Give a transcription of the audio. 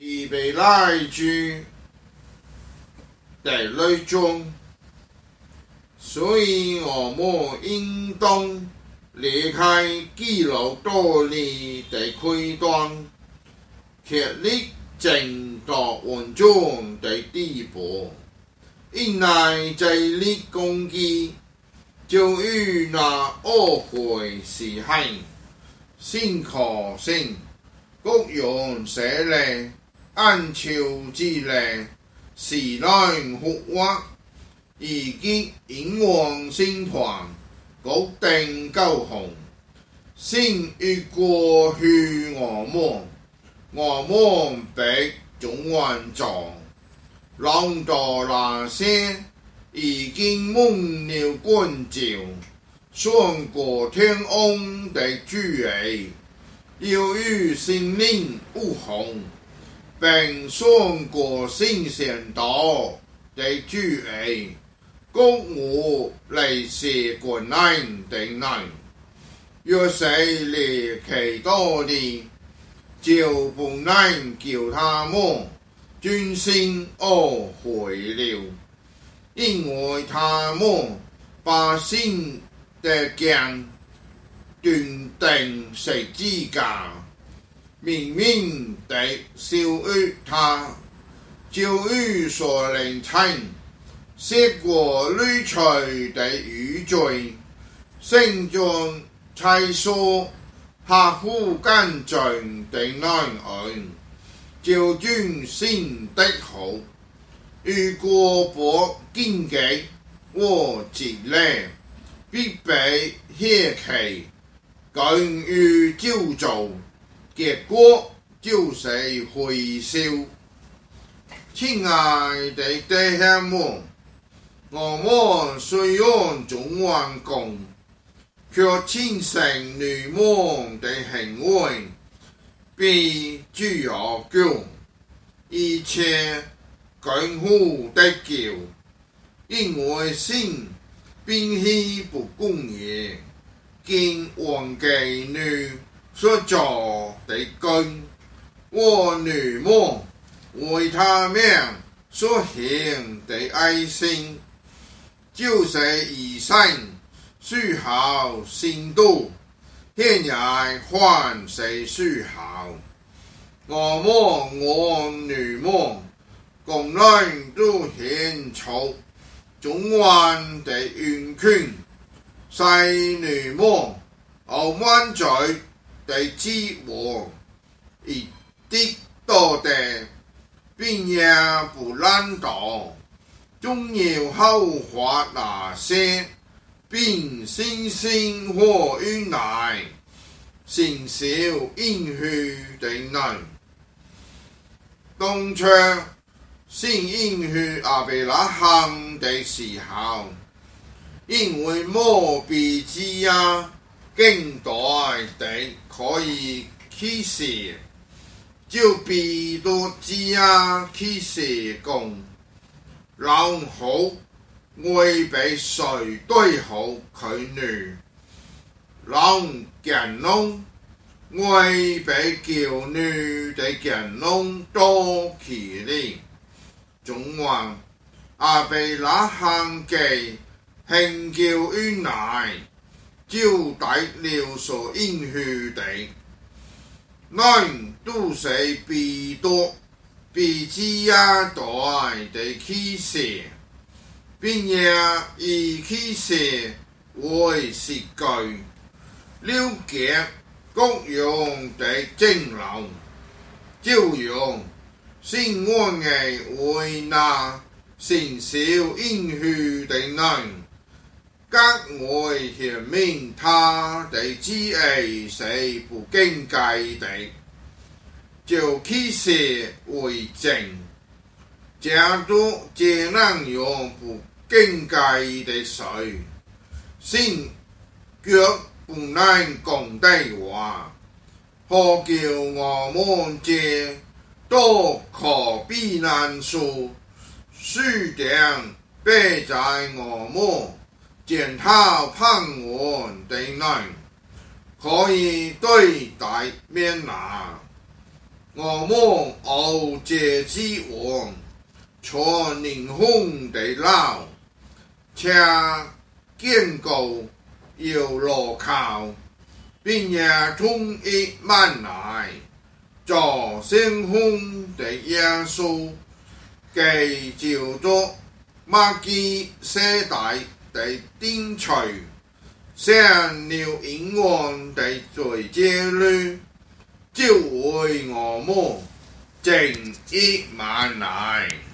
预备来居第六章，所以我们应当离开基督道理的开端，确立正道稳重的地步。因为这力攻击就与那恶会是恨，sin可信，各用舍利，按照之例，是来复活，以及引往星团，各定救红，先越过去我们被总完狀。讓到那些已經蒙了光照、上過天安的主兒，要與聖靈互紅，並上過聖善道的主兒，各無離世困難的人，若是離其多的，就不能叫他們專心懊悔了，因為他們把心的鏡斷定十字架，明明地羞辱他，就與所靈親，涉過累贅的餘罪，勝盡猜數下苦乾盡的難案。就轉先的好，如果不堅記和節禮，必被棄棄，更於照做，結果就是回笑。親愛的弟兄們，我們雖然總完工，卻虔誠女夢的行為。必具有救，一切近乎得救，因為信並非不公也，經忘記女所做的根，我女們為他們所行的愛心，就是以上虛耗深度。現在還是虛耗，我女們共來都獻出總完的源泉，使女們有滿足的滋和，一滴多的並也不懶惰，總要後發那些。並星星或於內，成少應許的人。當初先應許亞伯拉罕的時候，因為冇比之亞更大的可以啟示，就比多之亞啟示講，然後。為被誰對好佢女，讓見弄為被叫女的見弄多起力，總話亞伯拉罕嘅興叫於內，就得了所應許的，難都是比多比之亞大的啟示。並也以啟示為實據，了解各樣的正路，就用信我嘅為那成少應許的人，格外顯明他的旨意是不更改的，就啟示為證，假如這能用不更改的水，先腳不能講的話，何叫我們這多可避難所，輸點背在我們檢討盼望的人，可以對待面拿， 我們傲這之王，坐寧空地老，且堅固要羅靠，並也統一萬來，做星空的耶穌，既照着馬基世代的定罪，像了永遠的罪戒律，就為我們正義萬來。